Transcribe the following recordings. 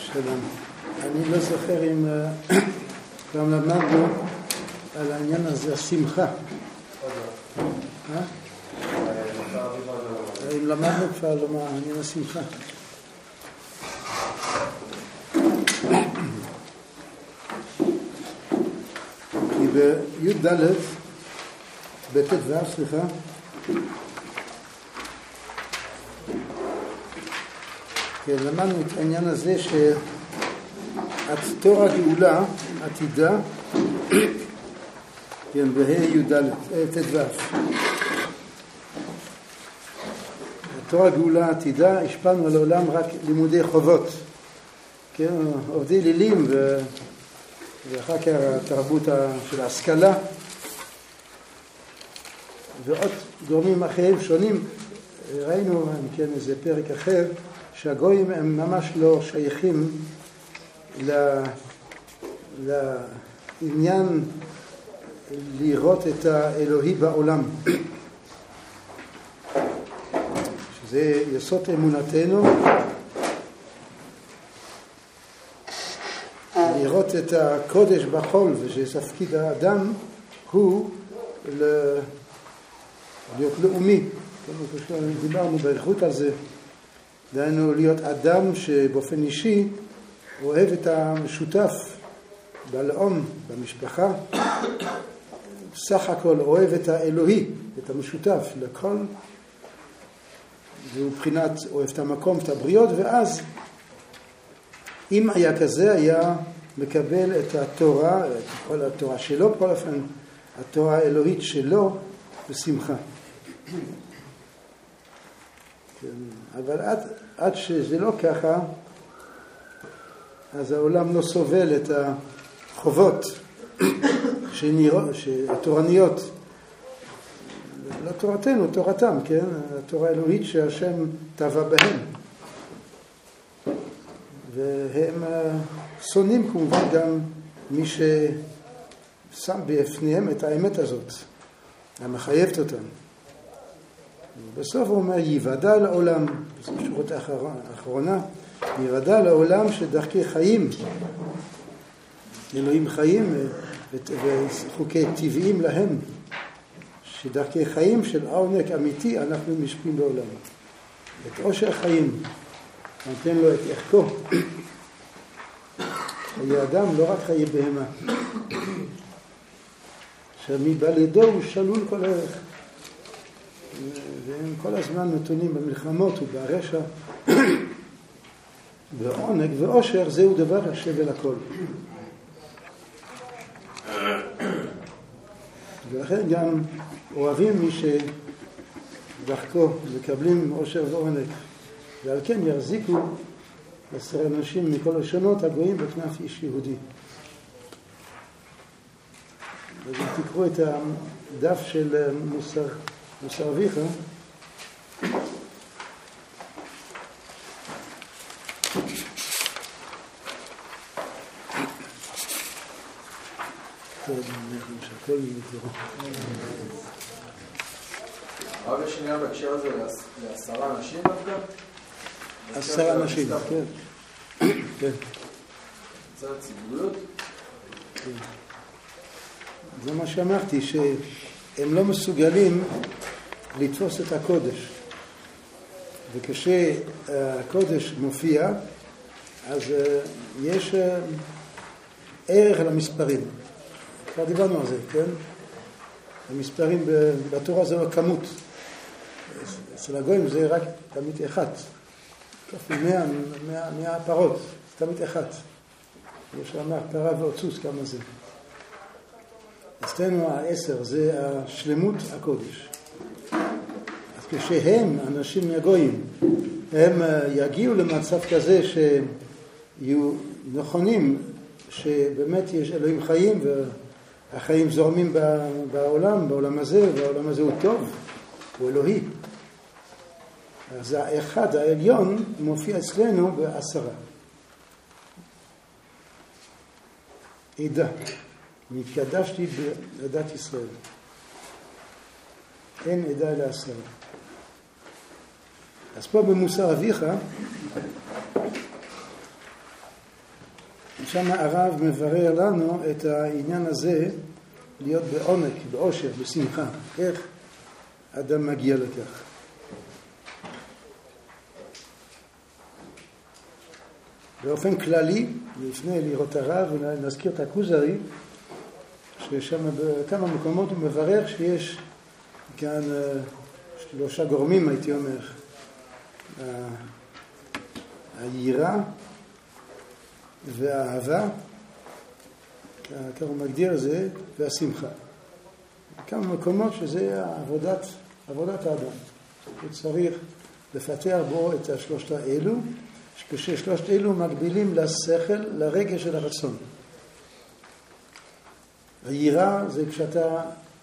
שלום. אני לא זוכר אם גם למדנו על העניין הזה, השמחה. אם למדנו כבר למה העניין השמחה. כי בי"ד, בט"ו, סליחה, למדנו את העניין הזה תור הגאולה עתידה, כן, בי"ד, ט"ו. תור הגאולה עתידה, השפענו על העולם רק לימודי חובות, כן, עובדי לילים ואחר כך התרבות של ההשכלה ועוד גורמים אחרים שונים. ראינו, כן, איזה פרק אחר, שהגויים הם ממש לא שייכים לעניין לראות את האלוהי בעולם, שזה יסוד אמונתנו, לראות את הקודש בחול, ושתפקיד האדם הוא להיות לאומי. דיברנו באריכות על זה, דהיינו להיות אדם שבאופן אישי אוהב את המשותף בלאום, במשפחה, סך הכל אוהב את האלוהי, את המשותף לכל, והוא בחינת אוהב את המקום, את הבריות, ואז אם היה כזה, היה מקבל את התורה, את כל התורה שלו, בכל אופן התורה האלוהית שלו, בשמחה. אבל עד שזה לא ככה, אז העולם לא סובל את החובות התורניות, לא תורתנו, תורתם, כן? התורה האלוהית שהשם טבע בהם. והם שונאים כמובן גם מי ששם בפניהם את האמת הזאת, המחייבת אותם. בסוף הוא אומר, יוודע לעולם, בשורות האחרונה, יוודע לעולם שדרכי חיים, אלוהים חיים וחוקי טבעיים להם, שדרכי חיים של עונג אמיתי אנחנו משפיעים בעולם. את עושר חיים, נותן לו את ערכו. חיי אדם לא רק חיי בהמה, שמבא לידו הוא שלול כל ערך. והם כל הזמן נתונים במלחמות וברשע, ועונג ועושר זהו דבר השווה לכל. ולכן גם אוהבים מי שדרכו מקבלים עושר ועונג, ועל כן יחזיקו 10 אנשים מכל השונות הגויים בכנף איש יהודי. אז אם תקראו את הדף של מוסר אביך, הרב השנייה בהקשר הזה ל10 אנשים דווקא? 10 אנשים, כן. כן. זה הציבוריות? זה מה שאמרתי, שהם לא מסוגלים לתפוס את הקודש. וכשהקודש מופיע, אז יש ערך למספרים. כבר דיברנו על זה, כן? המספרים בתורה זה לא כמות. אצל הגויים זה רק תמיד אחד. כפי 100 פרות, תמיד אחד. יש לומר פרה ועוד סוס, כמה זה. אצלנו 10 זה השלמות הקודש. אז כשהם, אנשים מהגויים, הם יגיעו למצב כזה שיהיו נכונים, שבאמת יש אלוהים חיים והחיים זורמים בעולם הזה, והעולם הזה הוא טוב, הוא אלוהי. אז האחד העליון מופיע אצלנו ב10. עדה. נתקדשתי בעדת ישראל. אין עדה אלא 10. אז פה במוסר אביך שם הרב מברר לנו את העניין הזה, להיות בעומק, באושר, בשמחה. איך אדם מגיע לכך. באופן כללי, לפני לראות הרב ונזכיר את הכוזרי, ששם בכמה מקומות הוא מברך שיש כאן 3 גורמים, הייתי אומר. היראה והאהבה, כך הוא מגדיר זה, והשמחה. כמה מקומות שזה עבודת האדם. הוא צריך לפתח בו את 3 האלו, כששלושת אלו מקבילים לשכל, לרגש של הרצון. היראה זה כשאתה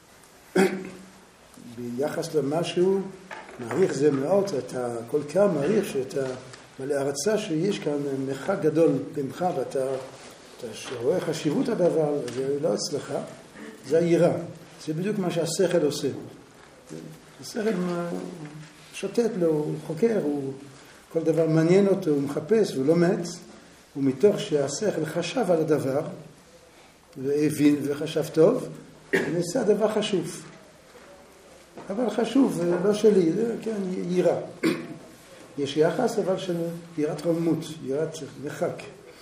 ביחס למשהו מעריך זה מאוד, אתה כל כך מעריך שאתה מלא הרצה שיש כאן מרחק גדול במך ואתה רואה חשיבות הדבר, זה לא אצלך, זה היראה. זה בדיוק מה שהשכל עושה. השכל שוטט לו, הוא חוקר, כל דבר מעניין אותו, הוא מחפש, הוא לומד, ומתוך שהשכל חשב על הדבר, והבין וחשב טוב, נעשה דבר חשוב. אבל חשוב, לא שלי, כן, יראה. יש יחס, אבל של יראת רוממות, יראת מרחק.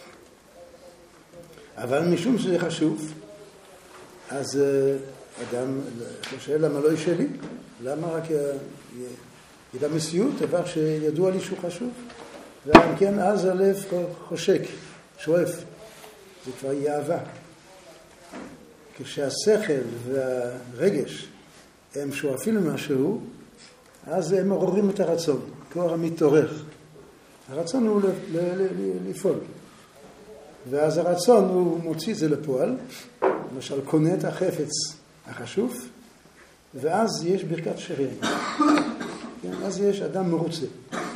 אבל משום שזה חשוב, אז אדם חושב למה לא היא שלי? למה רק ידע מסיעות, דבר שידוע לי שהוא חשוב? ואם כן, אז הלב חושק, שואף. זה כבר יהיה אהבה. כשהשכל והרגש הם שואפים למשהו, אז הם מעוררים את הרצון, כבר מתעורר. הרצון הוא לפעול. ואז הרצון הוא מוציא את זה לפועל, למשל קונה את החפץ החשוב, ואז יש ברכת שרירים. אז יש אדם מרוצה.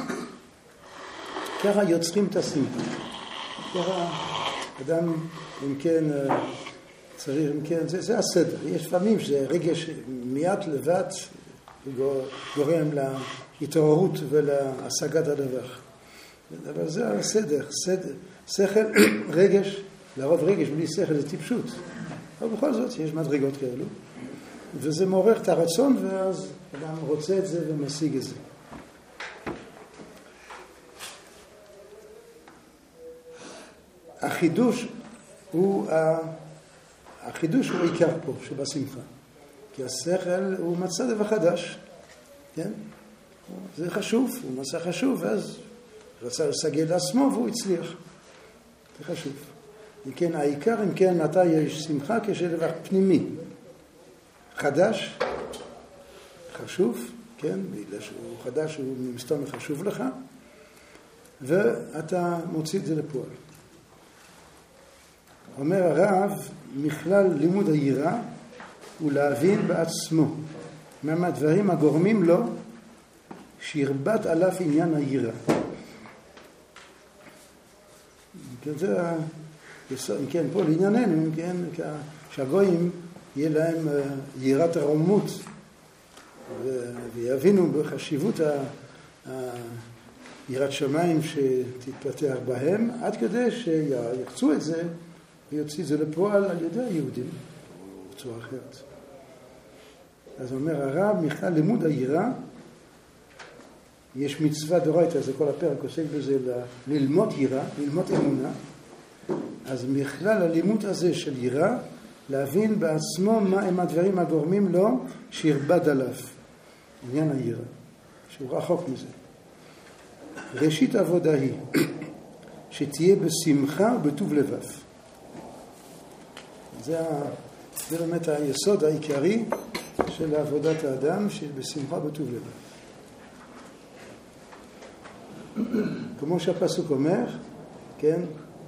ככה יוצרים את השמחה. ככה אדם, אם כן, צריך, אם כן, זה הסדר. יש פעמים שזה רגש מיד לבד גורם להתעוררות ולהשגת הדבר. אבל זה הסדר. שכל, רגש, לרוב רגש בלי שכל זה טיפשות. אבל בכל זאת יש מדרגות כאלו. וזה מעורר את הרצון, ואז אדם רוצה את זה ומשיג את זה. החידוש הוא עיקר פה, שבשמחה. כי השכל הוא מצא דבר חדש, כן? זה חשוב, הוא מצא חשוב, ואז רצה לסגל לעצמו והוא הצליח. זה חשוב. אם כן, העיקר, אם כן, מתי יש שמחה כשדבר פנימי. חדש, חשוב, כן? בגלל שהוא חדש, הוא מסתום חשוב לך, ואתה מוציא את זה לפועל. אומר הרב, מכלל לימוד היראה הוא להבין בעצמו מה הדברים הגורמים לו שירבט עליו עניין היראה. כן, פה לענייננו, כן, שהגויים יהיה להם יראת הרוממות ויבינו בחשיבות יראת שמיים שתתפתח בהם, עד כדי שירצו את זה ויוציא את זה לפועל על ידי היהודים או בצורה אחרת. אז אומר הרב, מכלל לימוד היראה, יש מצווה דאורייתא, זה כל הפרק עוסק בזה, ללמוד יראה, ללמוד אמונה. אז מכלל הלימוד הזה של יראה, להבין בעצמו מה הם הדברים הגורמים לו שירבד עליו. עניין היראה, שהוא רחוק מזה. ראשית עבודה היא שתהיה בשמחה ובטוב לבב. זה באמת היסוד העיקרי של עבודת האדם, שבשמחה ובטוב לבב. כמו שהפסוק אומר, כן,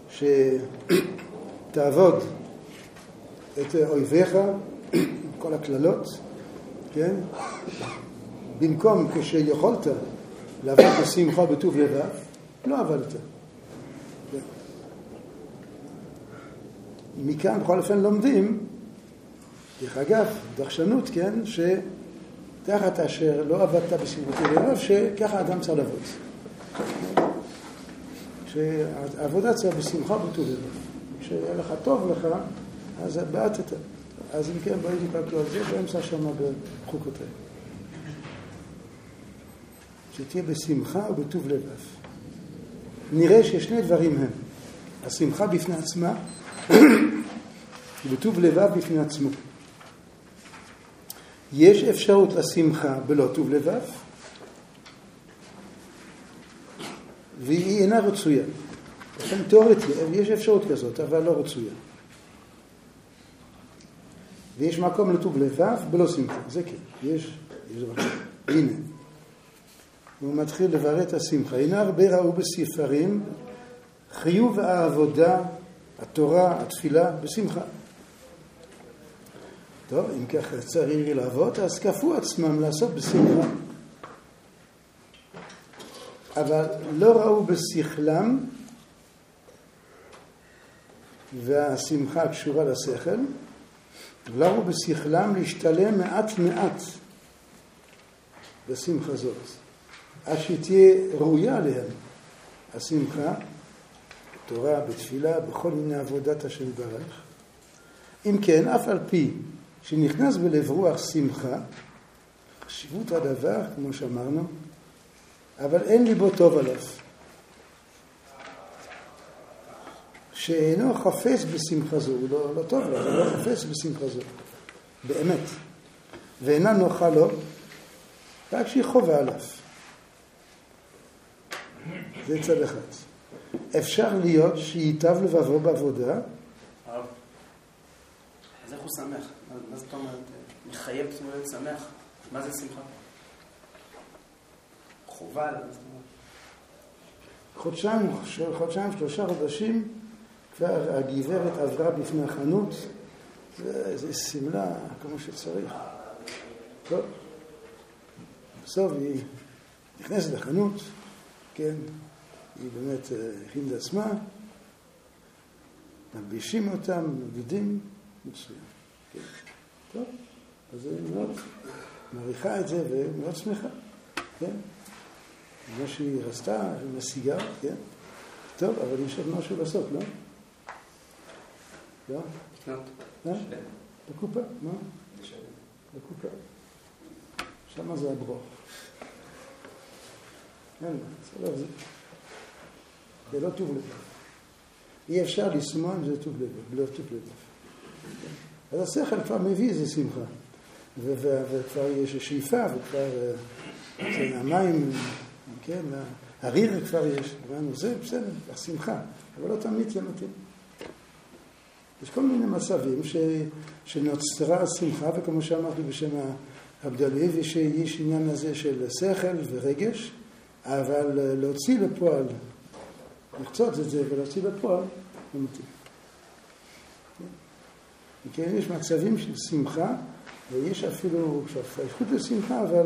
שתעבוד את אויביך, כל הכללות, כן, במקום כשיכולת לעבוד בשמחה ובטוב לבב, לא עבדת. מכאן בכל אופן לומדים, דרך אגב, דרשנות, כן, שתחת אשר לא עבדת בשמחה ובטוב, שככה אדם צריך לעבוד. שהעבודה צריך בשמחה ובטוב לבב. שיהיה לך טוב לך, אז בעטת. אז אם כן, בואי נקרא על זה, באמצע שמה בחוקותיי. שתהיה בשמחה ובטוב לבב. נראה ששני דברים הם. השמחה בפני עצמה, ובטוב לבב בפני עצמו. יש אפשרות לשמחה בלא טוב לבב, והיא אינה רצויה. לכן תיאורטית, יש אפשרות כזאת, אבל לא רצויה. ויש מקום לטוב לבב בלא שמחה. זה כן, יש מקום. הנה. הוא מתחיל לברר את השמחה. הנה הרבה ראו בספרים חיוב העבודה, התורה, התפילה, בשמחה. טוב, אם ככה צריך לעבוד, אז כפו עצמם לעשות בשמחה. אבל לא ראו בשכלם, והשמחה קשורה לשכל, לא ראו בשכלם להשתלם מעט מעט בשמחה זאת. אז שתהיה ראויה עליהם, השמחה, בתורה, בתפילה, בכל מיני עבודת השם יתברך. אם כן, אף על פי שנכנס בלב רוח שמחה, חשיבות הדבר, כמו שאמרנו, אבל אין ליבו טוב עליו. שאינו חפץ בשמחה זו, הוא לא טוב לו, הוא לא חפץ בשמחה זו, באמת. ואינה נוחה לו, רק שהיא חובה עליו. זה צד אחד. אפשר להיות שייטב לבבו בעבודה. הרב, אז איך הוא שמח? מה זאת אומרת? מחייב להיות שמח? מה זה שמחה? חובה עליו. חודשיים, 3 חודשים, כבר הגברת עברה בפני החנות, זה סמלה כמו שצריך. טוב. בסוף היא נכנסת לחנות, כן, היא באמת הכינה את עצמה, מלבישים אותם, מבידים, מצוין. כן. טוב, אז היא מאוד מעריכה את זה ומאוד שמחה, כן. מה שהיא רצתה, עם הסיגר, כן. טוב, אבל יש עוד משהו לעשות, לא? לא? לא? בקופה, מה? בקופה. שמה זה הברוך. זה לא טוב לבב. אי אפשר לשמוע אם זה טוב לבב, לא טוב לבב. אז השכל כבר מביא איזה שמחה. וכבר יש שאיפה, וכבר המים, כן, הריר כבר יש. זה בסדר, השמחה. אבל לא תמיד זה מתאים. יש כל מיני מצבים שנוצרה השמחה, וכמו שאמרתי בשם הבדלי, שיש עניין הזה של שכל ורגש, אבל להוציא לפועל, לחצות את זה ולהוציא לפועל, לא מתאים. כן, יש מצבים של שמחה, ויש אפילו איכות לשמחה, אבל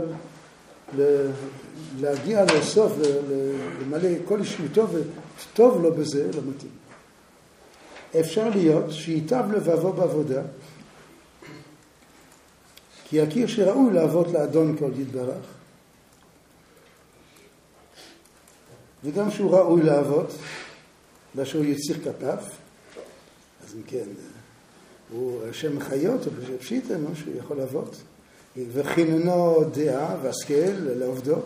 להגיע לסוף, למלא כל אישיותו וטוב לו בזה, לא מתאים. אפשר להיות שייטב לבבו בעבודה, כי יכיר שראוי לעבוד לאדון כל יתברך, וגם שהוא ראוי לעבוד, באשר הוא יציר כפיו, אז אם כן, הוא השם חיות, או פשיטן, שהוא יכול לעבוד, וחיננו דעה והשכל לעובדו,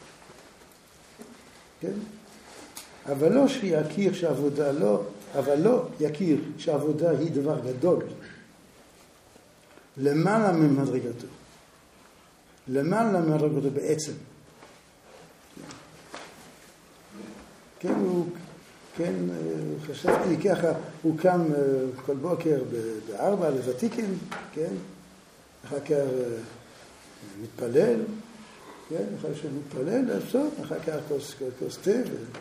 כן? אבל לא שיכיר שהעבודה אבל לא יכיר שהעבודה היא דבר גדול, למעלה ממדרגתו. למעלה ממדרגתו בעצם. כן, חשבתי ככה, הוא קם כל בוקר ב4 לוותיקן, כן? אחר כך מתפלל, כן? אחר כך מתפלל, אחר כך כוס תה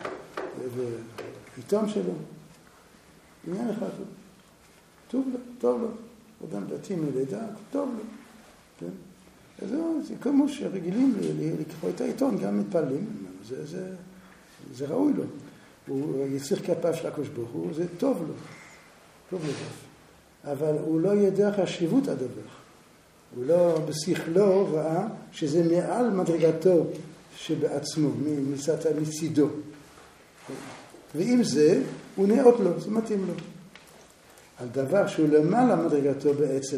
ועיתון שלו. עניין אחד, טוב לו. אדם דתי מלידה, טוב לו. כן? אז זה כמו שרגילים לקרוא את העיתון, גם מתפללים, זה ראוי לו. הוא יציר כפיו של הקדוש ברוך הוא, זה טוב לו. אבל הוא לא ידע חשיבות הדבר. הוא לא בשכלו ראה שזה מעל מדרגתו שבעצמו, מצידו. ועם זה, הוא נאות לו, זה מתאים לו. על דבר שהוא למעלה מדרגתו בעצם,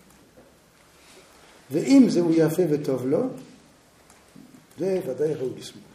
ואם זהו יפה וטוב לו, זה ודאי ראוי לשמוח.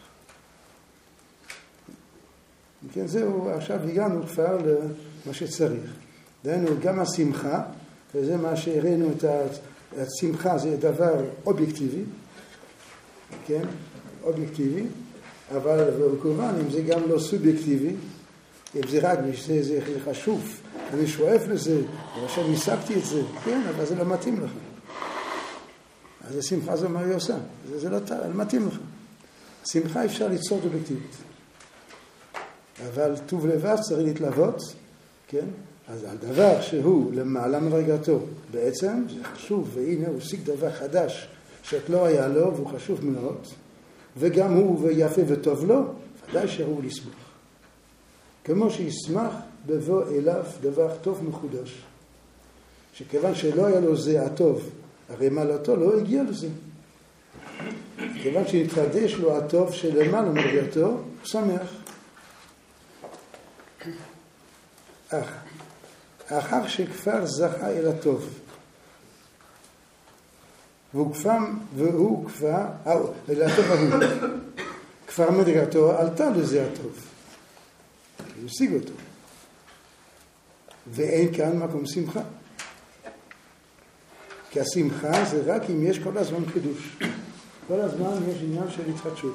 כן, זהו, עכשיו הגענו כבר למה שצריך. דהיינו, גם השמחה, וזה מה שהראינו את השמחה, זה דבר אובייקטיבי, כן, אובייקטיבי, אבל כמובן, אם זה גם לא סובייקטיבי, אם זה רק זה חשוב, אני שואף לזה, ועכשיו ניסקתי את זה, כן, אבל זה לא מתאים לך. אז השמחה זה מה היא עושה, זה לא מתאים לך. שמחה אפשר ליצור אובייקטיבית. אבל טוב לבד צריך להתלוות, כן? אז על דבר שהוא למעלה מדרגתו בעצם, זה חשוב, והנה הוא השיג דבר חדש שאת לא היה לו, והוא חשוב מאוד, וגם הוא ויפה וטוב לו, ודאי שהוא לשמוח. כמו שישמח בבוא אליו דבר טוב מחודש. שכיוון שלא היה לו זה הטוב, הרי מעלתו לא הגיע לזה. כיוון שנתחדש לו הטוב שלמעלה מדרגתו, הוא שמח. אך, אחר שכבר זכה אל הטוב, והוא כבר, אל הטוב ההוא, כבר מדרגתו עלתה לזה הטוב. הוא השיג אותו. ואין כאן מקום שמחה. כי השמחה זה רק אם יש כל הזמן חידוש. כל הזמן יש עניין של התחדשות.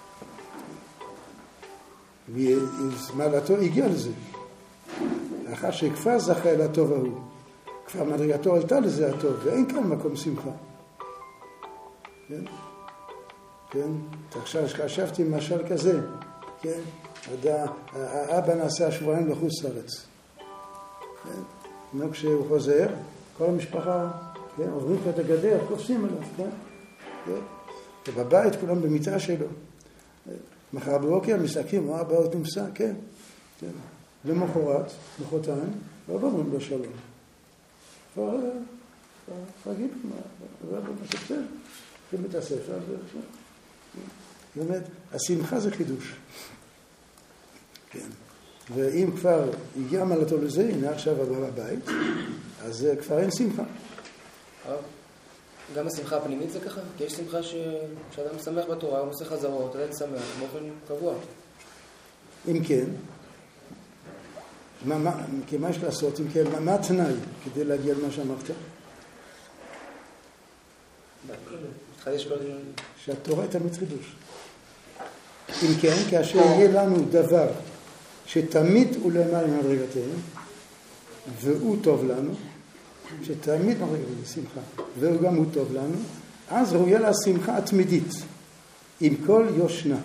ומעלתו הגיע לזה. לאחר שכבר זכה אל הטוב ההוא, כבר מדרגתו עלתה לזה הטוב, ואין כאן מקום שמחה. כן? כן? עכשיו חשבתי משל כזה, כן? האבא נסע שבועיים לחוץ לארץ. כן? כשהוא חוזר, כל המשפחה, כן? עוברים את הגדר, קופסים עליו, כן? כן? ובבית כולם במיטה שלו. מחר בבוקר מסתכלים, מה הבא עוד נמצא? כן? כן? למחרת, מחרתיים, לא אומרים לו שלום. כבר רגיל, בספר, בבית הספר, באמת, השמחה זה חידוש. כן. ואם כבר הגיע מעלתו לזה, הנה עכשיו הבא בבית, אז כבר אין שמחה. גם השמחה הפנימית זה ככה? כי יש שמחה שאדם שמח בתורה, הוא עושה חזרות, עדיין שמח, באופן קבוע. אם כן, כי מה יש לעשות? אם כן, מה התנאי כדי להגיע למה שאמרת? מתחדש כל... שהתורה תמיד חידוש. אם כן, כאשר יהיה לנו דבר שתמיד הוא למעלה מדרגתנו, והוא טוב לנו, שתמיד מדרגתנו שמחה, והוא גם הוא טוב לנו, אז ראויה לה שמחה התמידית, עם כל יושנה.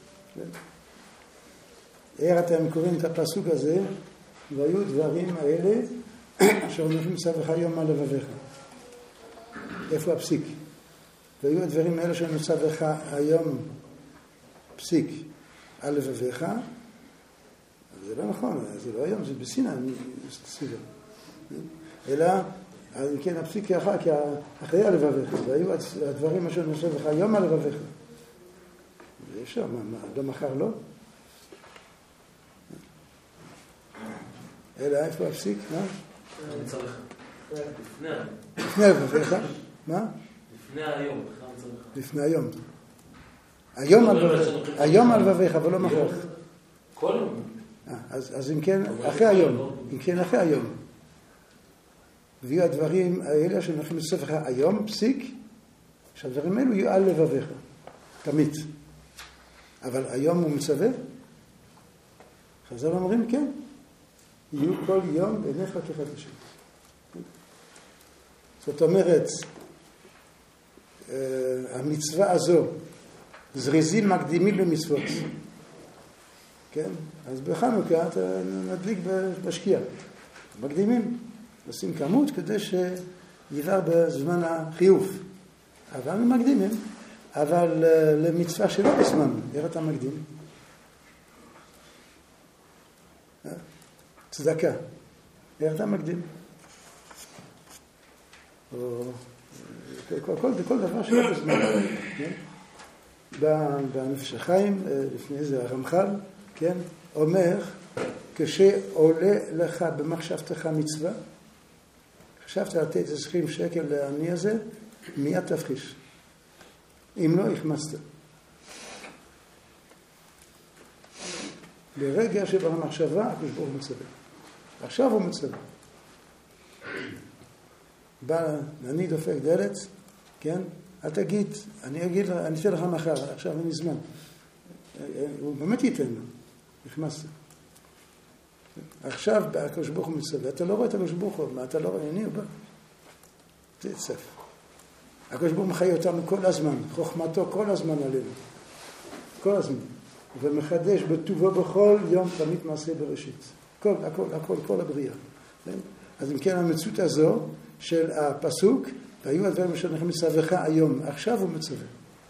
אתם קוראים את הפסוק הזה, והיו דברים האלה אשר נכנסים צווך היום על לבביך. איפה הפסיק? והיו הדברים האלה אשר נכנסים צווך היום פסיק על לבביך. זה לא נכון, זה לא היום, זה בסיני, אלא, כן, הפסיק אחרי הלבביך. והיו הדברים אשר נכנסים צווך היום על לבביך. זה אפשר, לא מחר לא? אלא איפה הפסיק? מה? לפני הלבביך. מה? לפני היום. לפני היום. היום הלבביך, אבל לא מחר. כל יום. אז אם כן, אחרי היום. אם כן, אחרי היום. ויהיו הדברים האלה שנכנסים לספרך היום, פסיק, שהדברים האלו יהיו על לבביך. תמיד. אבל היום הוא מצווה? חז"ל אומרים כן. יהיו כל יום בעיניך כחדשים. זאת אומרת, המצווה הזו, זריזים מקדימים למצוות. כן? אז בחנוכה אתה נדליק בשקיעה. מקדימים, עושים כמות כדי שיבר בזמן החיוב. אבל מקדימים, אבל למצווה שלא בזמן, איך אתה מקדים? צדקה. איך אתה מקדים? כל דבר שלא בזמן. בנפש החיים, לפני זה הרמח"ל, כן, אומר כשעולה לך במחשבתך מצווה, חשבת לתת 20 שקל לעני הזה, מיד תפחיש. אם לא, החמצת. ברגע שבמחשבה, הקדוש ברוך הוא מצווה. עכשיו הוא מצווה. בא, אני דופק דלת, כן? אל תגיד, אני אתן לך מחר, עכשיו אין לי זמן. הוא באמת ייתן לו. החמצת. עכשיו הקדוש ברוך הוא מצווה. אתה לא רואה את הקדוש ברוך הוא, מה אתה לא רואה? הנה הוא בא. זה צף. הקדוש ברוך הוא מחיה אותנו כל הזמן, חוכמתו כל הזמן עלינו. כל הזמן. ומחדש בטובו בכל יום תמיד מעשה בראשית. כל הבריאה. אז אם כן, המציאות הזו של הפסוק, והיו הדברים אשר לכם מצווך היום, עכשיו הוא מצווה.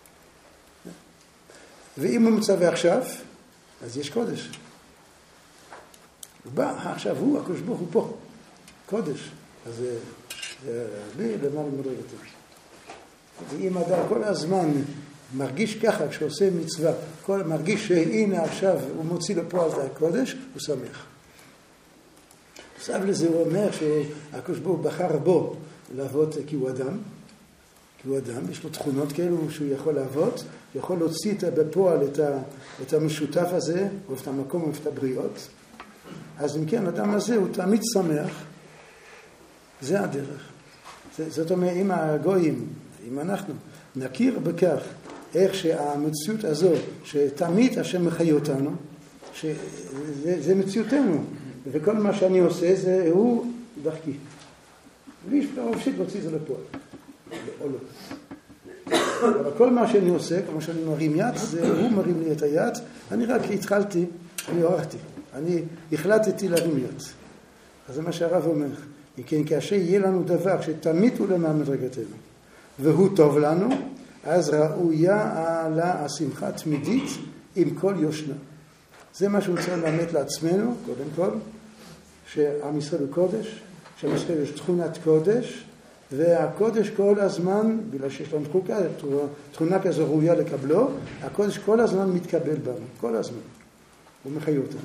ואם הוא מצווה עכשיו, אז יש קודש. הוא בא, עכשיו הוא, הקדוש ברוך הוא פה. קודש. אז זה למעלה מדרגתו. ואם אדם כל הזמן מרגיש ככה כשעושה מצווה, מרגיש שהנה עכשיו הוא מוציא לפועל את הקודש, הוא שמח. נוסף לזה הוא אומר שהקדוש ברוך הוא בחר בו לעבוד כי הוא אדם. כי הוא אדם, יש לו תכונות כאלו שהוא יכול לעבוד, יכול להוציא בפועל את המשותף הזה, או את המקום או את הבריות. אז אם כן, האדם הזה הוא תמיד שמח, זה הדרך. זאת אומרת, אם הגויים, אם אנחנו נכיר בכך, איך שהמציאות הזו, שתמיד השם מחיה אותנו, שזה מציאותנו, וכל מה שאני עושה זה הוא דרכי. בלי שפשוט להוציא זה לפועל, או לא. אבל כל מה שאני עושה, כמו שאני מרים יד, זה הוא מרים לי את היד, אני רק התחלתי, אני ערכתי, אני החלטתי להרים יד. אז זה מה שהרב אומר. כן, כאשר יהיה לנו דבר שתמיד הוא למען מדרגתנו, והוא טוב לנו, אז ראויה לה השמחה תמידית עם כל יושנה. זה מה שהוא צריך ללמד לעצמנו, קודם כל, שעם ישראל הוא קודש, שעם ישראל יש תכונת קודש, והקודש כל הזמן, בגלל שיש לנו תכונה כזו ראויה לקבלו, הקודש כל הזמן מתקבל בנו, כל הזמן. הוא מחיה אותנו.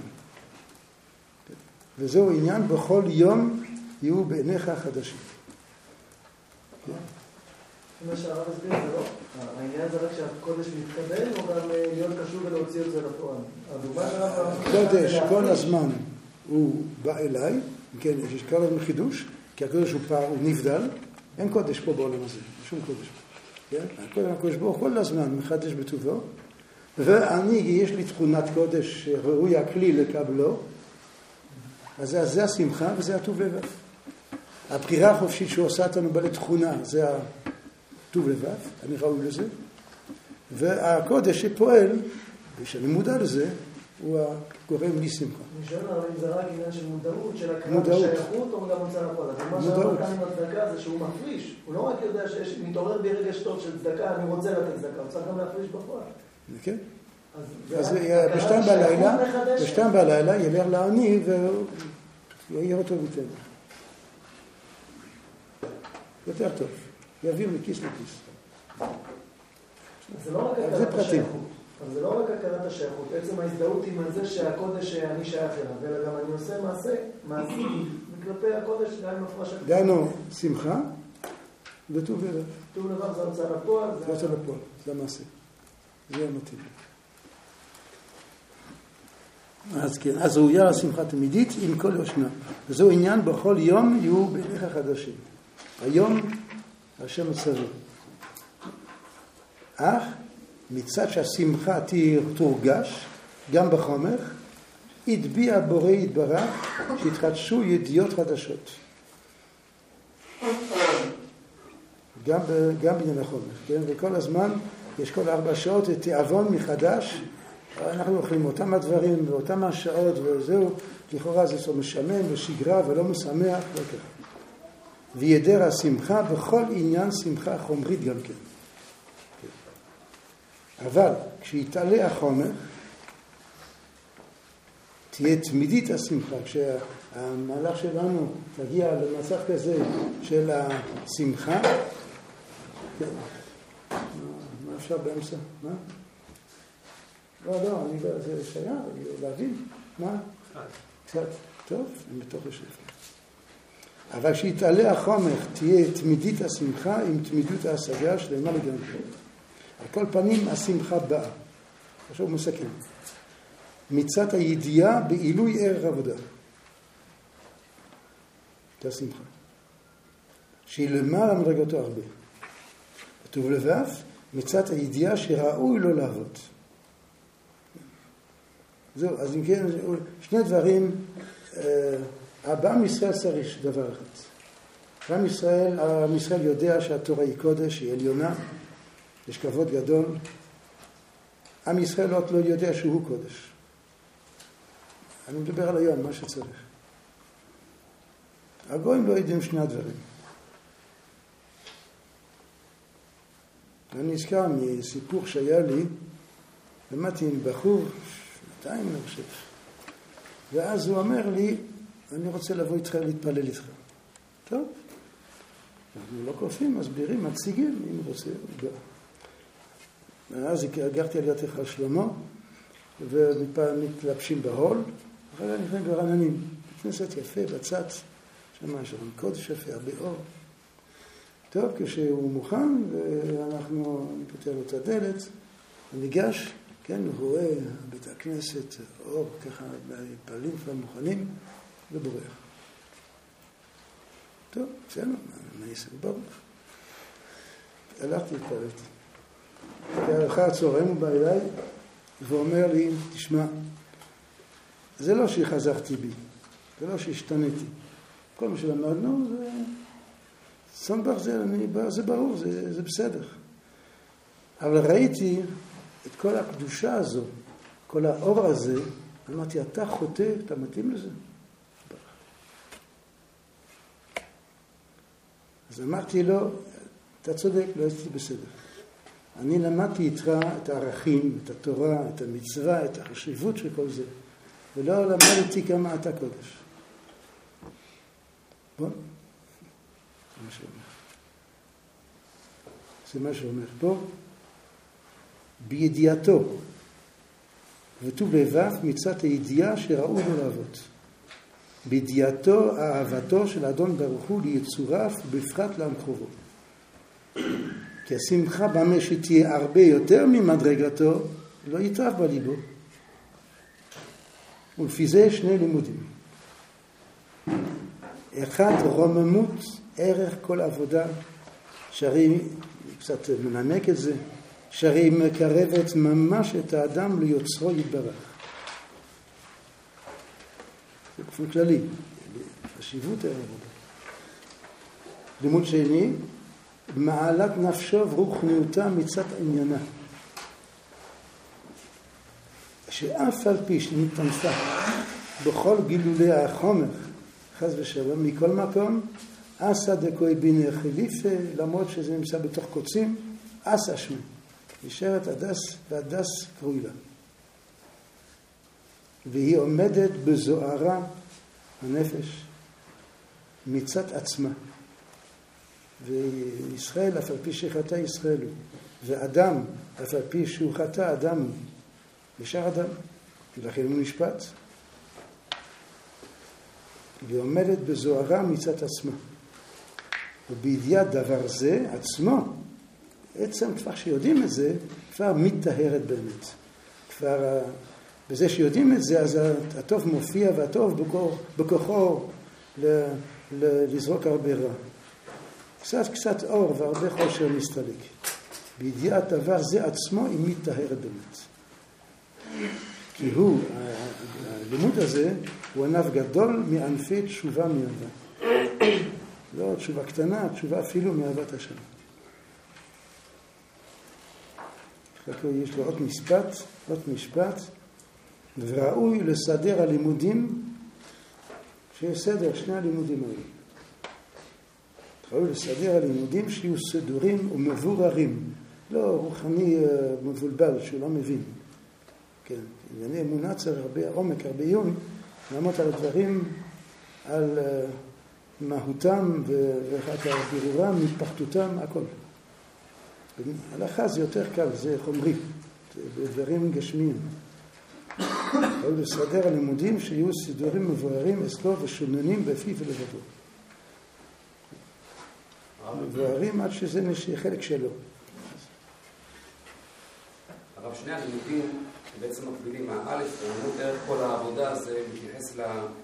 וזהו עניין, בכל יום יהיו בעיניך חדשים. מה שהרב הסביר זה לא, העניין זה רק שהקודש מתקבל או גם להיות קשור ולהוציא את זה לפועל? הקודש כל הזמן הוא בא אליי, כן, יש כל הזמן חידוש, כי הקודש הוא נבדל, אין קודש פה בעולם הזה, שום קודש פה. הקודש ברוך כל הזמן מחדש בטובו, ואני, יש לי תכונת קודש שראוי הכלי לקבלו, אז זה השמחה וזה הטוב לבב. הבחירה החופשית שהוא עושה אותנו בעלי תכונה, זה הטוב לבב, אני ראוי לזה. והקודש שפועל, ושאני מודע לזה, הוא הגורם לי שמחה. אני שואל, אבל אם זה רק עניין של מודעות, של הכרת השייכות, או גם מוצא לפועל. מה שאמר כאן עם הצדקה זה שהוא מפריש. הוא לא רק יודע שמתעורר בי רגש טוב של צדקה, אני רוצה לתת צדקה, הוא צריך גם להפריש בפועל. כן. אז בשתיים בלילה ילך לעני ויעיר אותו ויתן. יותר טוב. יעביר מכיס לכיס. זה לא רק הכרת השייכות. אבל זה לא רק הכרת השייכות. עצם ההזדהות עם זה שהקודש אני שייך אליו, אלא גם אני עושה מעשי מכלפי הקודש גם עם הפרש הקודש. דיינו שמחה וטוב לבב. טוב לבב זה הוצאה לפועל. זה הוצאה לפועל, זה המעשה. זה המתאים. אז כן, אז ראויה השמחה תמידית עם כל יושנה. וזהו עניין בכל יום יהיו בעיניך חדשים. היום השם מצווה. אך מצד שהשמחה תורגש גם בחומר, יטביע בורא יתברך שהתחדשו ידיעות חדשות. גם בעניין החומר, כן? וכל הזמן יש כל 4 שעות תיאבון מחדש, אנחנו אוכלים אותם הדברים ואותם השעות וזהו, לכאורה זה משעמם ושגרה ולא משמח וכך. וידר השמחה בכל עניין שמחה חומרית גם כן. אבל כשיתעלה החומר, תהיה תמידית השמחה. כשהמהלך שלנו תגיע למצב כזה של השמחה, מה אפשר באמצע? מה? לא, זה שייך, להבין. מה? קצת, טוב, הם בתוך השפע. אבל שיתעלה החומר, תהיה תמידית השמחה עם תמידות ההשגה שלמה לגמרי. על כל פנים, השמחה באה. עכשיו הוא מסכם. מצד הידיעה בעילוי ערך עבודה. זה השמחה. שהיא למעלה מדרגתו הרבה. כתוב לבב, מצד הידיעה שראוי לו לעבוד. זהו, אז אם כן, שני דברים, הבעם ישראל צריך דבר אחד. עם ישראל יודע שהתורה היא קודש, היא עליונה, יש כבוד גדול. עם ישראל לא יודע שהוא קודש. אני מדבר על היום, מה שצריך. הגויים לא יודעים שני הדברים. אני נזכר מסיפור שהיה לי, למדתי עם בחור, 200 אני חושב, ואז הוא אומר לי, אני רוצה לבוא איתך להתפלל איתך. טוב, אנחנו לא כופים, מסבירים, מציגים, אם הוא רוצה, הוא בא. ואז הגרתי על ידך שלמה, ומתלבשים בהול, אחרי זה נכנסים ברעננים. כנסת יפה, בצד, שמה שם, קודש יפה, הרבה אור. טוב, כשהוא מוכן, ואנחנו נפתח לו את הדלת, וניגש, כן, הוא רואה בית הכנסת, אור, ככה, פעלים כבר מוכנים, ובורח. טוב, בסדר, מה יעשה? ברוך. הלכתי, התפללתי. אחר הצהריים הוא בא אליי, ואומר לי, תשמע, זה לא שחזרתי בי, זה לא שהשתניתי. כל מה שלמדנו זה סונבך, זה ברור, זה בסדר. אבל ראיתי את כל הקדושה הזו, כל האור הזה, אמרתי, אתה חוטא, אתה מתאים לזה? אז אמרתי לו, אתה צודק, לא הייתי בסדר. אני למדתי איתך את הערכים, את התורה, את המצווה, את החשיבות של כל זה, ולא למדתי כמה אתה קודש. בוא, זה מה שאומר פה, בידיעתו, וטוב לבב מצד הידיעה שראוי לו לעבוד. בידיעתו אהבתו של אדון ברוך הוא ליצוריו ובפרט לעם קרובו. כי השמחה במה שתהיה הרבה יותר ממדרגתו, לא יתרף בליבו. ולפי זה שני לימודים. אחד, רוממות ערך כל עבודה, שהרי, קצת מנמק את זה, שהרי מקרבת ממש את האדם ליוצרו יתברך. זה באופן כללי, חשיבות העבודה. לימוד שני, מעלת נפשו ורוחניותה מצד עניינה. שאף על פי שנתנפה בכל גילולי החומר, חס ושלום, מכל מקום, עשה דקוי ביני חליפה, למרות שזה נמצא בתוך קוצים, עשה שמי. נשארת הדס, והדס קרוי לה. והיא עומדת בזוהרה הנפש מצד עצמה. וישראל, אף על פי שחטא ישראל הוא, ואדם, אף על פי שהוא חטא, אדם הוא, נשאר אדם, ולכן הוא נשפט. והיא עומדת בזוהרה מצד עצמה. ובידיעת דבר זה, עצמו, עצם כבר שיודעים את זה, כבר מתטהרת באמת. כבר בזה שיודעים את זה, אז הטוב מופיע, והטוב בכוחו לזרוק הרבה רע. קצת אור והרבה חושר מסתלק. בידיעת דבר זה עצמו היא מתטהרת באמת. כי הלימוד הזה הוא ענף גדול מענפי תשובה מאהבה. לא תשובה קטנה, תשובה אפילו מאהבת השם. יש לו עוד משפט, וראוי לסדר הלימודים, שיהיה סדר שני הלימודים האלה. ראוי לסדר הלימודים שיהיו סדורים ומבוררים, לא רוחני מבולבל שהוא לא מבין. כן, ענייני אמונה צריך הרבה עומק, הרבה עיון, לעמוד על הדברים, על מהותם ואחר כך בירורם, מתפחתותם, הכל. הלכה זה יותר קל, זה חומרי, זה דברים גשמיים. או לסדר הלימודים שיהיו סידורים מבוארים אצלו ושוננים בפיו ולבדו. מבוארים עד שזה חלק שלו. הרב, שני הלימודים בעצם מקבילים. האלף, לימוד דרך כל העבודה, זה מתייחס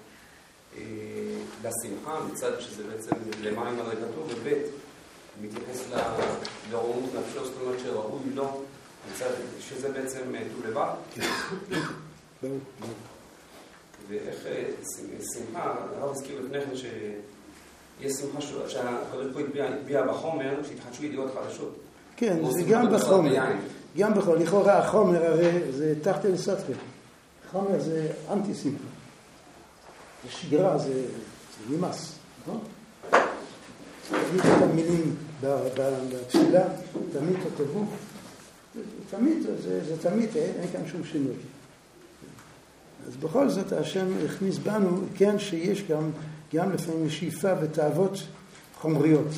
לשמחה, מצד שזה בעצם למים הרי כתוב, ובית מתייחס לרומות נפשו, זאת אומרת שראוי לו, מצד שזה בעצם ט"ו לבב. ברור. ואיך שמחה, הרב הזכיר לפני כן שיש שמחה שהקדוש ברוך הוא הטביע בחומר, שהתחדשו ידיעות חדשות. כן, זה גם בחומר. גם בכל, לכאורה החומר הרי זה תחתא לסתרא. חומר זה אנטי שמחה. זה שגרה, זה נמאס, נכון? תמיד את המילים בתפילה, תמיד כתבו. תמיד, זה תמיד, אין כאן שום שינוי. אז בכל זאת השם הכניס בנו, כן, שיש גם לפעמים שאיפה ותאוות חומריות.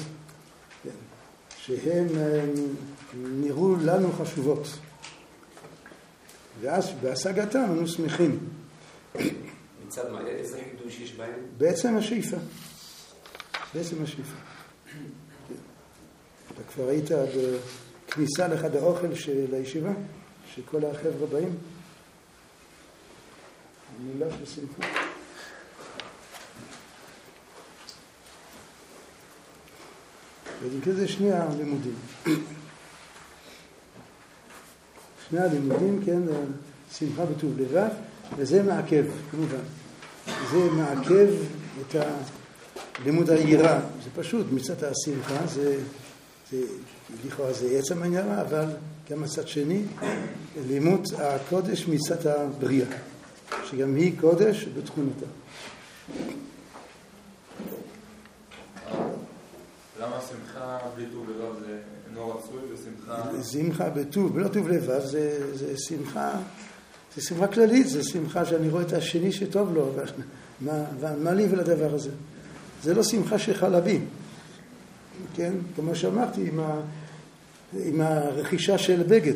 שהן נראו לנו חשובות. ואז בהשגתם אנו שמחים. מצד מה? איזה חידוש יש בהם? בעצם השאיפה. בעצם השאיפה. אתה כבר היית בכניסה לחדר האוכל של הישיבה, שכל החבר'ה באים? מילה של שמחה. וזה שני הלימודים. שני הלימודים, כן, שמחה בטוב לבב, וזה מעכב, כמובן. זה מעכב את לימוד היראה. זה פשוט, מצד השמחה, לכאורה זה עצם העניין, אבל גם מצד שני, לימוד הקודש מצד הבריאה, שגם היא קודש בתכונתה. למה שמחה בלי טוב לבב זה אינו רצוי ושמחה... שמחה בטוב, בלא טוב לבב זה שמחה כללית, זה שמחה שאני רואה את השני שטוב לו, מה לי ולדבר הזה? זה לא שמחה שחלבי, כן? כמו שאמרתי, עם הרכישה של בגד.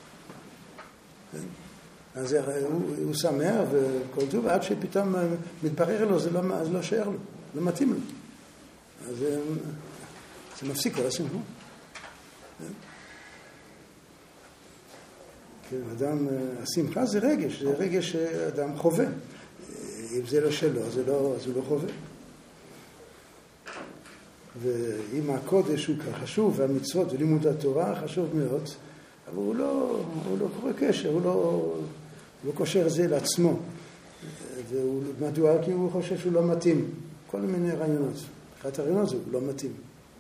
אז הוא שמח וכל טוב, עד שפתאום מתברר לו, זה לא שייך לו, לא מתאים לו. אז זה מפסיק כל השמחה. אדם, השמחה זה רגש שאדם חווה. אם זה לא שלו, אז הוא לא חווה. ואם הקודש הוא חשוב, והמצוות ולימוד התורה חשוב מאוד, אבל הוא לא קורא קשר, הוא לא קושר את זה לעצמו. מדוע? כי הוא חושב שהוא לא מתאים. כל מיני רעיונות. אחת הרעיונות זה הוא לא מתאים.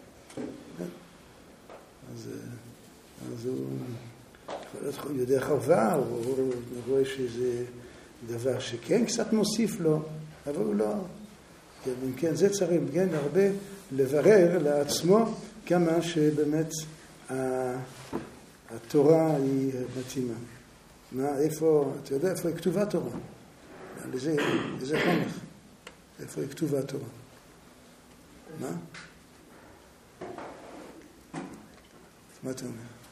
אז הוא יודע חובה, הוא רואה שזה דבר שכן קצת מוסיף לו, אבל הוא לא. אם כן, זה צריך כן הרבה לברר לעצמו כמה שבאמת התורה היא מתאימה. איפה, אתה יודע איפה היא כתובה תורה? לזה חונך. איפה היא כתובה תורה? מה? מה אתה אומר?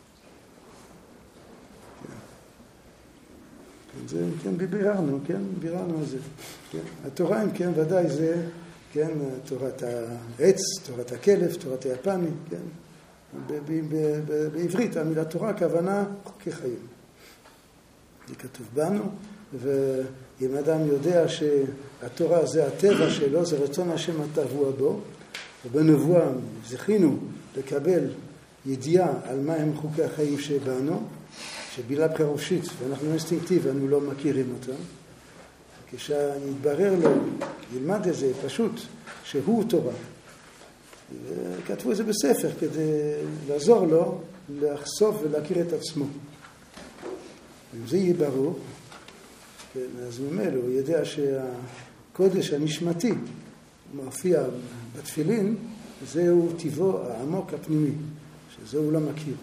זה, כן, ביררנו על זה. כן? התורה, אם כן, ודאי זה, כן, תורת העץ, תורת הכלב, תורת היפני, כן? בעברית, המילה תורה, הכוונה חוקי חיים. זה כתוב בנו, ואם אדם יודע שהתורה זה הטבע שלו, זה רצון השם הטבוע בו, ובנבואה זכינו לקבל ידיעה על מה הם חוקי החיים שבנו, שבילה בחירושית, ואנחנו אינסטינקטיב, אנחנו לא מכירים אותם. כשיתברר לו, ילמד את זה פשוט, שהוא תורה. וכתבו את זה בספר כדי לעזור לו לחשוף ולהכיר את עצמו. אם זה יהיה ברור, כן, אז ממילא הוא יודע שהקודש הנשמתי מופיע בתפילין, זהו טבעו העמוק הפנימי, שזה הוא לא מכיר.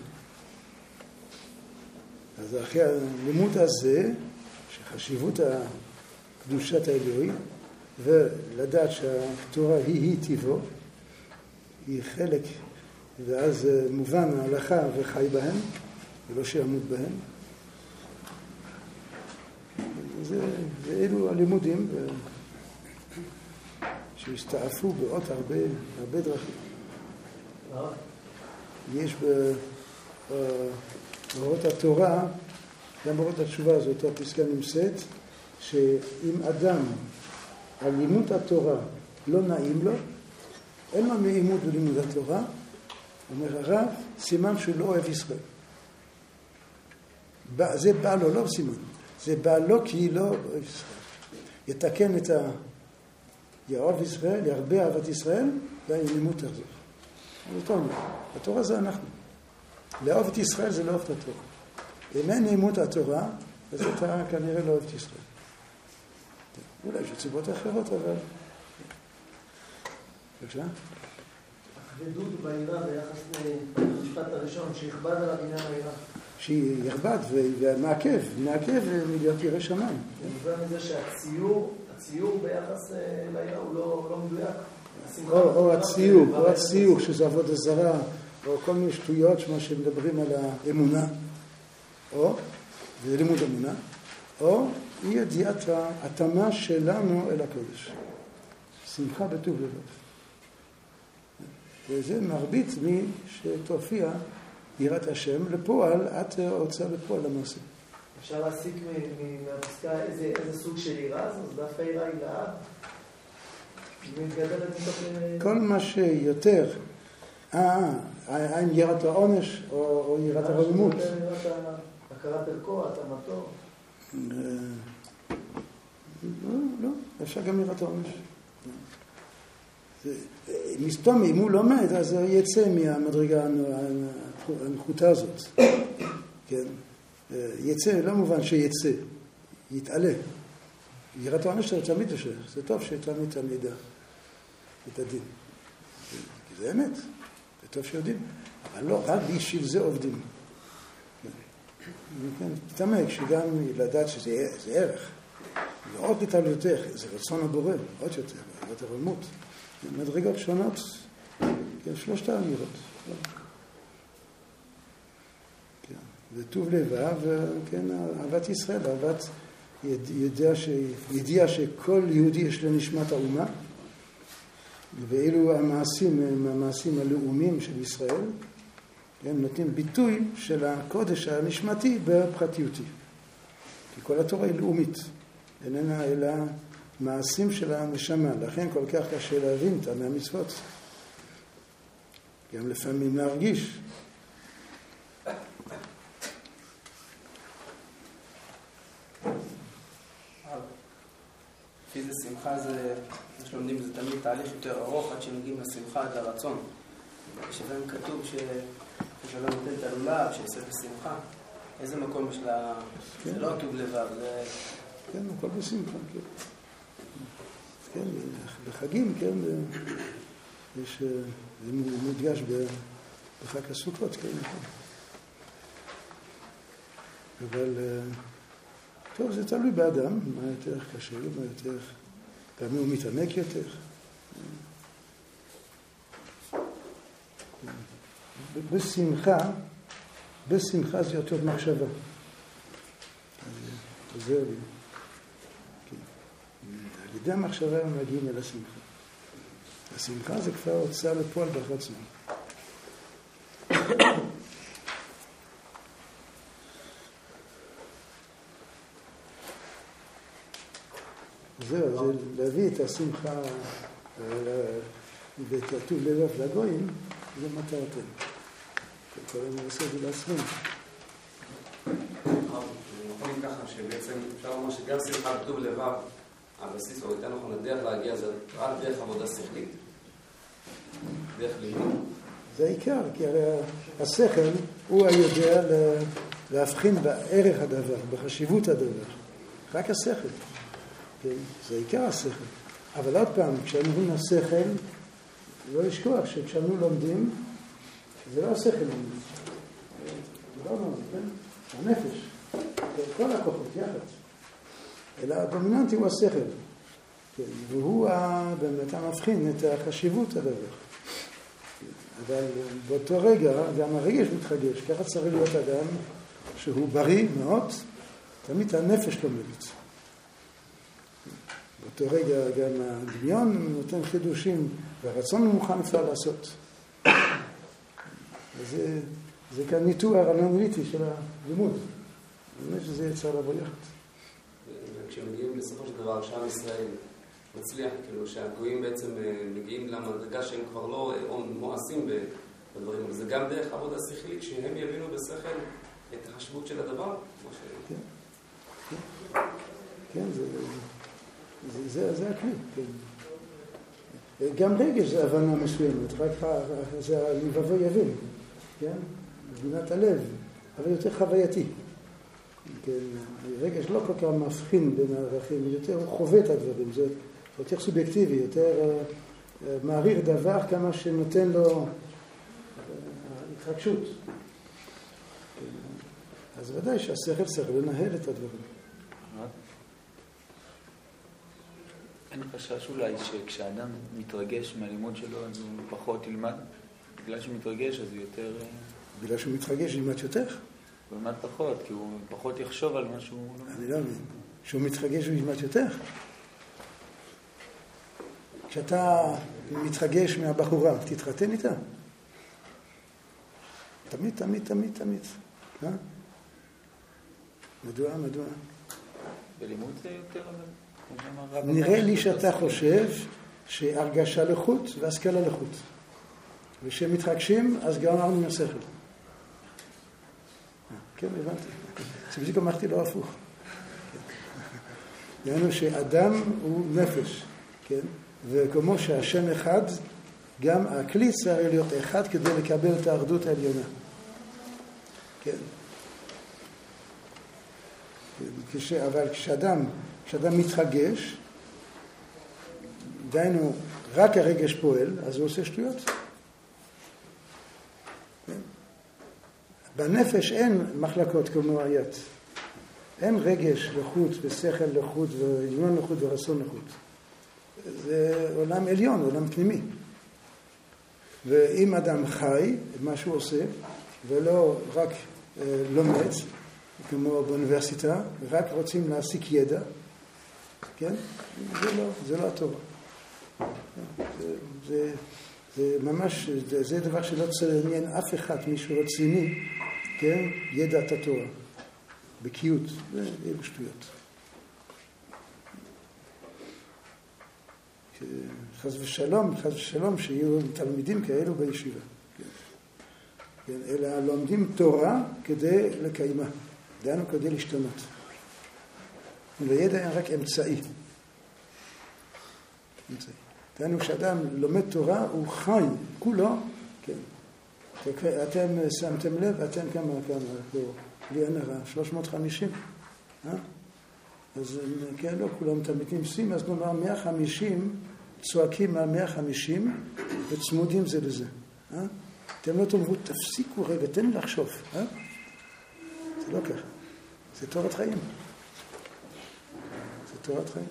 אז אחרי הלימוד הזה, שחשיבות הקדושת האלוהי, ולדעת שהתורה היא טבעו, היא חלק, ואז מובן ההלכה וחי בהם, ולא שיעמוד בהם. ואלו הלימודים שהסתעפו בעוד הרבה דרכים. יש באורות התורה, גם באורות התשובה, זו אותה פסקה נמצאת, שאם אדם על לימוד התורה לא נעים לו, אין לו נעימות בלימוד התורה, אומר הרב, סימן שהוא לא אוהב ישראל. זה בא לו, לא סימן. זה בא לו כי לא אוהב ישראל. יתקן את יאהב ישראל, ירבה אהבת ישראל, והלימוד תחזור. זאת אומרת, התורה זה אנחנו. לאהוב את ישראל זה לא אוהב את התורה. אם אין נעימות התורה, אז אתה כנראה לא אוהב את ישראל. אולי יש סיבות אחרות, אבל... בבקשה? הכבדות בעירה ביחס למשפט הראשון, שיכבד על הבניין העירה. שיכבד ומעכב מלהיות ירא שמיים. זה מזה שהציור ביחס לעירה הוא לא מדויק. או הציור, שזה עבודה זרה, או כל מיני שטויות שמדברים על האמונה, או, זה לימוד אמונה, או אי ידיעת ההתאמה שלנו אל הקודש. שמחה בטוב לבב. וזה מרבית מי שתופיע יראת השם לפועל, את רוצה לפועל למעשה. אפשר להסיק מהפסקה איזה סוג של יראה, אז דווקא יראה היא לאב. כל מה שיותר, האם יראת העונש או יראת הרוממות? הכרת ערכו, התאמתו. לא, אפשר גם יראת העונש. מסתום, אם הוא לומד, אז הוא יצא מהמדרגה הנחותה הזאת. כן? יצא, לא מובן שיצא, יתעלה. יראת העונש זה תמיד לשייך, זה טוב שתמיד תלמידה את הדין. כי זה אמת, זה טוב שיודעים, אבל לא, רק בשביל זה עובדים. תתעמק שגם לדעת שזה ערך, ועוד לתעלותך, זה רצון הבורא, עוד יותר, יותר עולמות. מדרגות שונות, כן, שלושת האמירות. כן, וטוב לבב, כן, אהבת ישראל, אהבת ידיעה שכל יהודי יש לנשמת האומה, ואילו המעשים הם המעשים הלאומיים של ישראל, כן, נותנים ביטוי של הקודש הנשמתי בפרטיותי. כי כל התורה היא לאומית, איננה אלא מעשים של הנשמה, לכן כל כך קשה להבין את מהמצוות. גם לפעמים להרגיש. לפי זה שמחה זה, מה שלומדים, זה תמיד תהליך יותר ארוך עד שמגיעים לשמחה, עד לרצון. שבהם כתוב שלא נותן את הלולב, שיעשה בשמחה. איזה מקום יש לה, זה לא טוב לבב, זה... כן, הכל בשמחה, כן. כן, בחגים, כן, יש, זה מודגש בחג הסוכות, כן, נכון. אבל, טוב, זה תלוי באדם, מה יותר קשה לו, מה יותר, פעמים הוא מתעמק יותר. בשמחה זה יותר מחשבה. עוזר לי. על ידי המחשבה הם מגיעים אל השמחה. השמחה זה כבר הוצאה לפועל באחד זמן. זהו, זה להביא את השמחה ואת הטוב לבב לגויים, זה מטרתנו. כל אני עושה את זה לעצמנו. יכולים ככה שבעצם אפשר לומר שגם שמחה בטוב לבב, הבסיס, או יותר נכון, הדרך להגיע זה רק דרך עבודה שכלית, דרך לימוד. זה העיקר, כי הרי השכל הוא היודע להבחין בערך הדבר, בחשיבות הדבר. רק השכל. כן? זה העיקר השכל. אבל עוד פעם, כשאנו אומרים השכל, לא לשכוח שכשאנו לומדים, זה לא השכל לומדים. זה לא לומדים, כן? הנפש. כל הכוחות יחד. אלא הדומיננטי הוא השכל. כן? והוא באמת המבחין את החשיבות הדבר. אבל באותו רגע גם הרגש מתחדש. ככה צריך להיות אדם שהוא בריא מאוד, תמיד הנפש לומדת. באותו רגע גם הדמיון נותן חידושים, והרצון הוא מוכן אפשר לעשות. זה כאן ניתוח אנליטי של הלימוד. באמת שזה יצא לבוא יחד. וכשמגיעים בסופו של דבר שעם ישראל מצליח, כאילו שהגויים בעצם מגיעים למדרגה שהם כבר לא מואסים בדברים, וזה גם דרך עבודה שכלית, שהם יבינו בשכל את החשיבות של הדבר. כן, זה הכלי. גם רגש זה הבנה מסוימת, רק זה הלבבו יבין, כן? מבינת הלב, אבל יותר חווייתי. רגש לא כל כך מבחין בין הערכים, יותר הוא חווה את הדברים, זה יותר סובייקטיבי, יותר מעריר דבר כמה שנותן לו התרגשות. אז ודאי שהשכל צריך לנהל את הדברים. אין חשש אולי שכשאדם מתרגש מהלימוד שלו אז הוא פחות ילמד? בגלל שהוא מתרגש אז הוא יותר... בגלל שהוא מתרגש ילמד יותר? הוא ילמד פחות, כי הוא פחות יחשוב על משהו... אני לא מבין. כשהוא מתרגש הוא ילמד יותר? כשאתה מתרגש מהבחורה, תתחתן איתה? תמיד, תמיד, תמיד, תמיד. מדוע? בלימוד זה יותר... נראה לי שאתה חושב שהרגשה לחוט והשכלה לחוט. ושמתרגשים, אז גמרנו מהשכל. כן, הבנתי. זה בדיוק אמרתי לו הפוך. יענו שאדם הוא נפש, כן? וכמו שהשם אחד, גם הכלי צריך להיות אחד כדי לקבל את האחדות העליונה. כן. אבל כשאדם מתרגש, דיינו, רק הרגש פועל, אז הוא עושה שטויות. בנפש אין מחלקות כמו היד. אין רגש לחוט ושכל לחוט ועניין לחוט ורצון לחוט. זה עולם עליון, עולם פנימי. ואם אדם חי, מה שהוא עושה, ולא רק לומד, כמו באוניברסיטה, רק רוצים להשיג ידע, כן? זה לא התורה. זה ממש, זה דבר שלא צריך לעניין אף אחד, מישהו רציני, כן? ידע את התורה. בקיאות, זה בשטויות. חס ושלום, שיהיו תלמידים כאלו בישיבה. כן, אלא לומדים תורה כדי לקיימה, דהיינו כדי להשתנות. וידע אין רק אמצעי. דהיינו שאדם לומד תורה, הוא חי, כולו, כן. אתם שמתם לב, אתם כמה, בלי הנרה, 350, אז כן, לא כולם תלמידים שים, אז נאמר 150, צועקים על 150, וצמודים זה לזה. אתם לא תאמרו, תפסיקו רגע, תן לי לחשוב. זה לא ככה. זה תורת חיים. זה תורת חיים.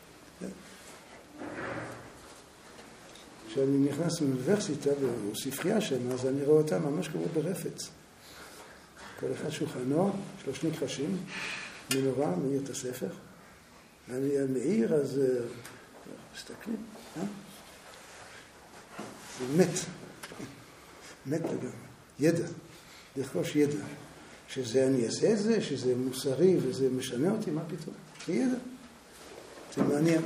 כשאני נכנס לאוניברסיטה וספרייה שם, אז אני רואה אותה ממש כמו ברפץ. כל אחד שולחנו, יש לו שני קרשים, מנורה, מאיר את הספר. ואני מאיר, אז מסתכלים. זה מת לגמרי. ידע. לרכוש ידע. שזה אני אעשה את זה, שזה מוסרי וזה משנה אותי, מה פתאום? זה ידע. זה מעניין.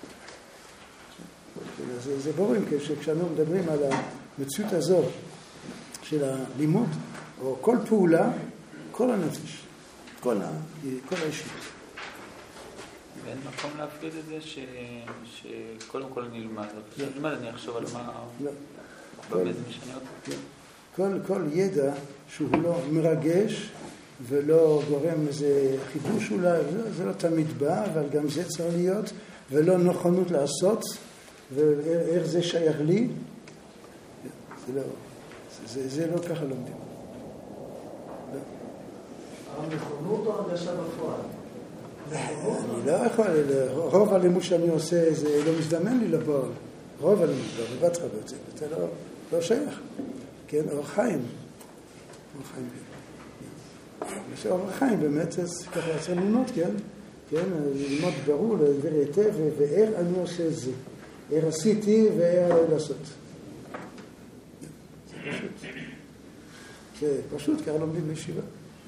זה בורים, כשאנו מדברים על המציאות הזו של הלימוד, או כל פעולה, כל הנפש, כל האישיות. ואין מקום להפריד את זה שקודם כל אני אלמד, אני אחשוב על מה באמת משנה אותי. כל ידע שהוא לא מרגש ולא גורם איזה חידוש אולי, זה לא תמיד בא, אבל גם זה צריך להיות, ולא נכונות לעשות, ואיך זה שייך לי, זה לא ככה לומדים. הנכונות או הרגשה בפועל? אני לא יכול, רוב הלימוד שאני עושה זה לא מזדמן לי לפועל. רוב הלימוד, לא בבת חבר, זה לא שייך. כן, אור חיים. אור חיים באמת, אז ככה צריך ללמוד, כן? כן, ללמוד ברור, להסביר היטב, ואיך אני עושה את זה. איך עשיתי ואיך לעשות. זה פשוט. זה פשוט, ככה לומדים בישיבה.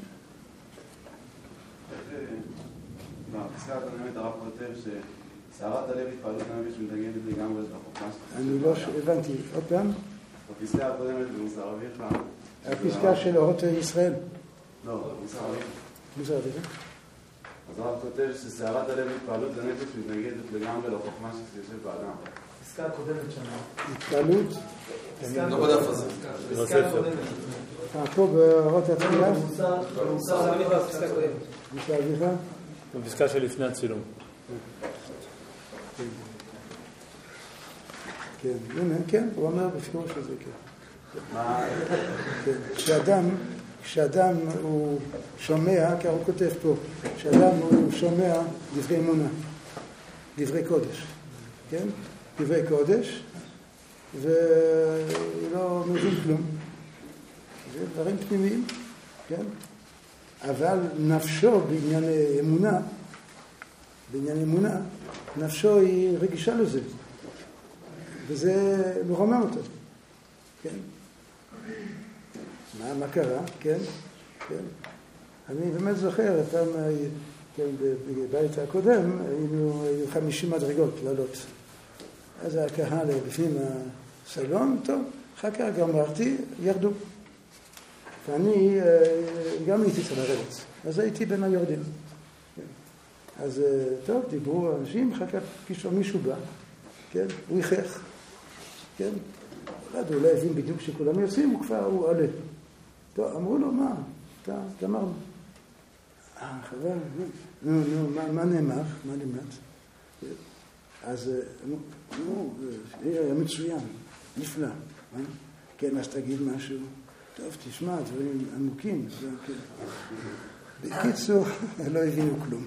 בפסקה הקודמת הרב כותב שסערת הלב התפעלות הנפש מתנגדת לגמרי לחוכמה. אני לא הבנתי. עוד פעם? בפסקה הקודמת במוסר אביך. הפסקה של אורות ישראל. לא, מוסר אביך. מוסר אביך. אז הרב כותב שסערת הלב התפעלות הנפש מתנגדת לגמרי לחוכמה שיושב באדם. פסקה הקודמת שם. התפעלות. לא בדף הזה. פסקה הקודמת. פה באורות התפילה. במוסר אביך, פסקה הקודמת. מוסר אביך. בפסקה שלפני הצילום. כן, הנה, כן, הוא אומר בפירוש הזה, כן. כשאדם הוא שומע, כי הוא כותב פה, כשאדם הוא שומע דברי אמונה, דברי קודש, כן? דברי קודש, והוא לא מבין כלום. זה דברים פנימיים, כן? אבל נפשו בענייני אמונה, נפשו היא רגישה לזה. וזה מרומם אותו, כן? מה קרה, כן? אני באמת זוכר, פעם, כן, בבית הקודם, היו 50 מדרגות לעלות. אז הקהל בפנים הסלון, טוב, אחר כך גמרתי, ירדו. ואני גם הייתי צריך לרדת, אז הייתי בין היורדים. אז טוב, דיברו אנשים, אחר כך פתאום מישהו בא, כן? הוא ייחך, כן? הוא לא הבין בדיוק שכולם יוצאים, הוא עולה. טוב, אמרו לו, מה? אתה גמרנו. חבל, מה נאמר? מה לימד? אז, היה מצוין, נפלא. כן, אז תגיד משהו. טוב, תשמע, דברים עמוקים. בקיצור, לא הבינו כלום.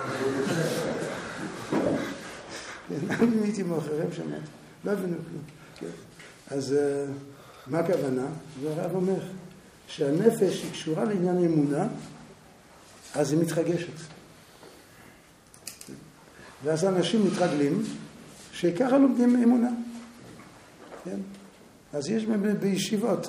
אני הייתי מאחוריהם שמעתי, לא הבינו כלום. אז מה הכוונה? והרב אומר שהנפש היא קשורה לעניין אמונה, אז היא מתרגשת. ואז אנשים מתרגלים שככה לומדים אמונה. כן? אז יש בישיבות,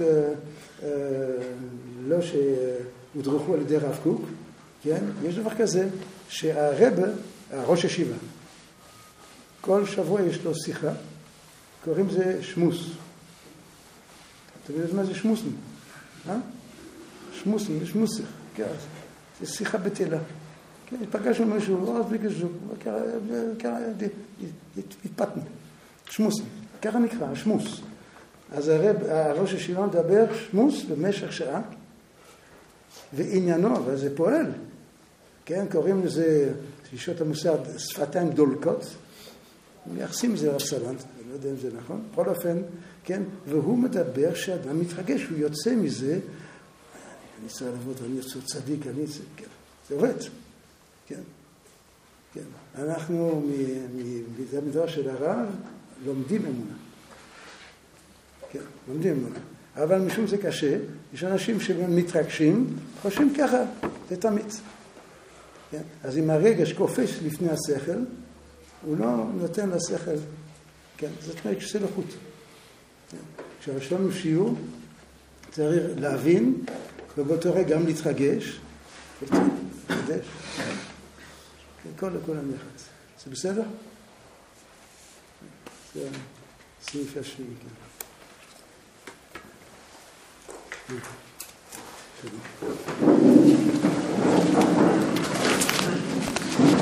לא שהודרכו על ידי רב קוק, כן? יש דבר כזה שהרב, ראש ישיבה, כל שבוע יש לו שיחה, קוראים זה שמוס. אתה יודע מה זה שמוסים? שמוסים, שמוסים. כן, זה שיחה בטלה. כן, פגשנו משהו, אז בגזו, התפתנו. שמוסים. ככה נקרא, שמוס. אז הראש ישיבה מדבר שמוס במשך שעה, ועניינו, אבל זה פועל. כן, קוראים לזה, אישות המוסר, שפתיים דולקות. מייחסים זה רב סלנט, אני לא יודע אם זה נכון. בכל אופן, כן, והוא מדבר שאדם מתרגש, הוא יוצא מזה, אני צריך לעבוד, אני יוצא צדיק, כן, זה עובד. כן, כן. אנחנו, במדרש של הרב, לומדים אמונה. כן, לומדים אמונה. אבל משום זה קשה, יש אנשים שמתרגשים, חושבים ככה, זה תמיד. כן? אז אם הרגש קופץ לפני השכל, הוא לא נותן לשכל, כן? זה תנאי כשלחות. כן? כשהראשון שיעור, צריך להבין, ובאותו רגע גם להתרגש, ולהתרגש. כן, כל הנחת. זה בסדר? זה סעיף השביעי, כן. שלום.